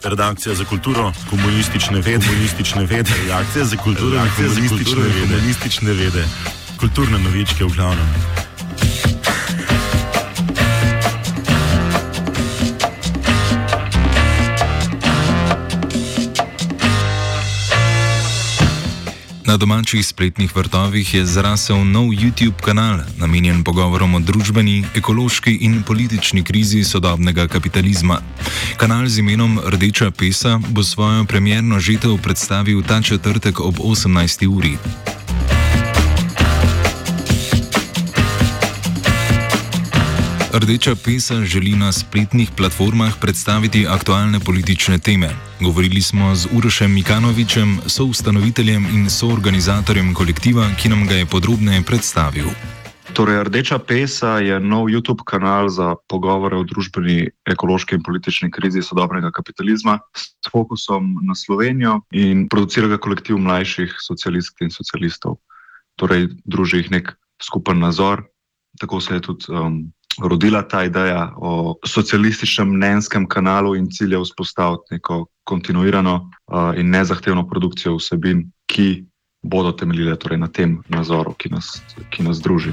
Redakcija za kulturo, komunistične vede. Redakcija za kulturo, komunistične vede. Kulturne novičke v glavnem. Na domačih spletnih vrtovih je zrasel nov YouTube kanal, namenjen pogovorom o družbeni, ekološki in politični krizi sodobnega kapitalizma. Kanal z imenom Rdeča pesa bo svojo premierno žetev predstavil ta četrtek ob 18. uri. Rdeča pesa želi na spletnih platformah predstaviti aktualne politične teme. Govorili smo z Urošem Mikanovičem, soustanoviteljem in soorganizatorjem kolektiva, ki nam ga je podrobneje predstavil. Torej, Rdeča pesa je nov YouTube kanal za pogovore o družbeni, ekološki in politični krizi sodobnega kapitalizma s fokusom na Slovenijo in producira ga kolektiv mlajših socialistk in socialistov. Torej, druži jih nek skupen nazor. Tako se je tudi rodila ta ideja o socialističnem mnenjskem kanalu in cilj je vzpostaviti neko kontinuirano in nezahtevno produkcijo vsebin, ki bodo temeljile torej na tem nazoru, ki nas druži.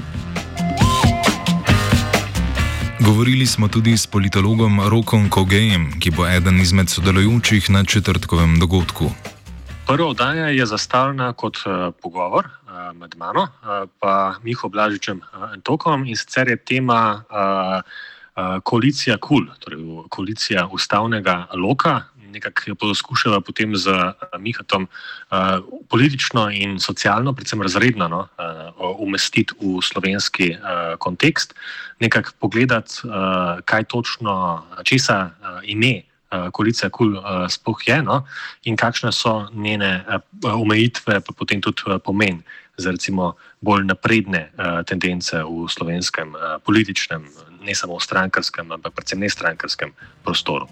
Govorili smo tudi s politologom Rokom Kogejem, ki bo eden izmed sodelujočih na četrtkovem dogodku. Prva oddaja je zastavljena kot pogovor med mano pa Miho Blažičem Entokom, in sicer je tema koalicija KUL, torej koalicija ustavnega loka. Nekako jo poskušava potem z Mihatom politično in socialno, predvsem razredno, umestiti v slovenski kontekst, nekako pogledati, kaj točno, česa ime koalicija KUL sploh je, in kakšne so njene omejitve, pa potem tudi pomen za recimo bolj napredne tendence v slovenskem političnem, ne samo strankarskem, ampak predvsem nestrankarskem prostoru.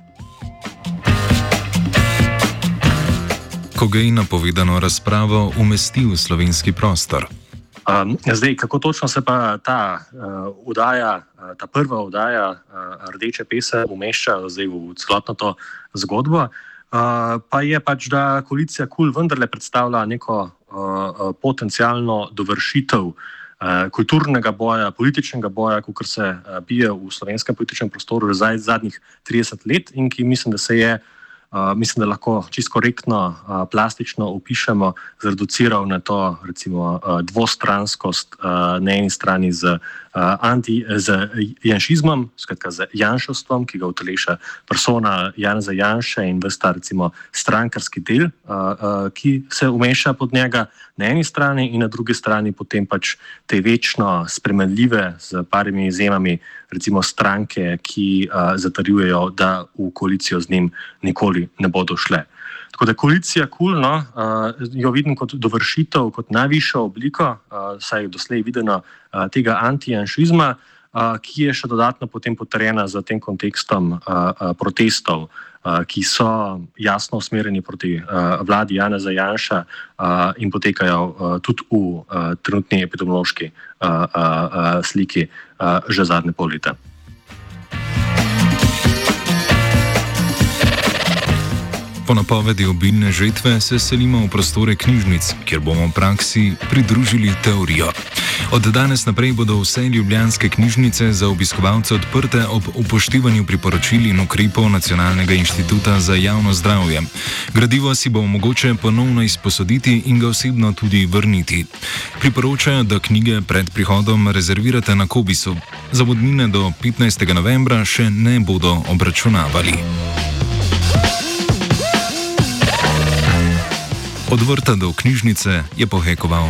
Kogej napovedano razpravo umesti v slovenski prostor. Zdaj, kako točno se pa ta prva oddaja Rdeče pese umešča zdaj v celotno to zgodbo, pa je pač, da koalicija KUL vendarle predstavlja neko potencialno dovršitev kulturnega boja, političnega boja, kakor se bije v slovenskem političnem prostoru zadnjih 30 let in ki mislim, da lahko čisto korektno, plastično opišemo, zreduciral na to recimo dvostranskost na eni strani z janšizmom, skratka z janšovstvom, ki ga uteleša persona Janeza Janše in ves ta recimo strankarski del, ki se umeša pod njega na eni strani, in na drugi strani potem pač te večno spremenljive, z parimi izjemami, recimo stranke, ki zatrjujejo, da v koalicijo z njim nikoli ne bodo šle. Tako da koalicija KUL jo vidim kot dovršitev, kot najvišjo obliko, saj je doslej videno, tega antijanšizma, ki je še dodatno potem potrjena z tem kontekstom protestov, ki so jasno usmerjeni proti vladi Janeza Janše in potekajo tudi v trenutni epidemiološki sliki že zadnje pol leta. Po napovedi obilne žetve se selimo v prostore knjižnic, kjer bomo v praksi pridružili teorijo. Od danes naprej bodo vse ljubljanske knjižnice za obiskovalce odprte ob upoštevanju priporočil in ukrepov Nacionalnega inštituta za javno zdravje. Gradivo si bo mogoče ponovno izposoditi in ga osebno tudi vrniti. Priporočajo, da knjige pred prihodom rezervirate na Kobisu. Zamudnine do 15. novembra še ne bodo obračunavali. Od vrta do knjižnice je pohekoval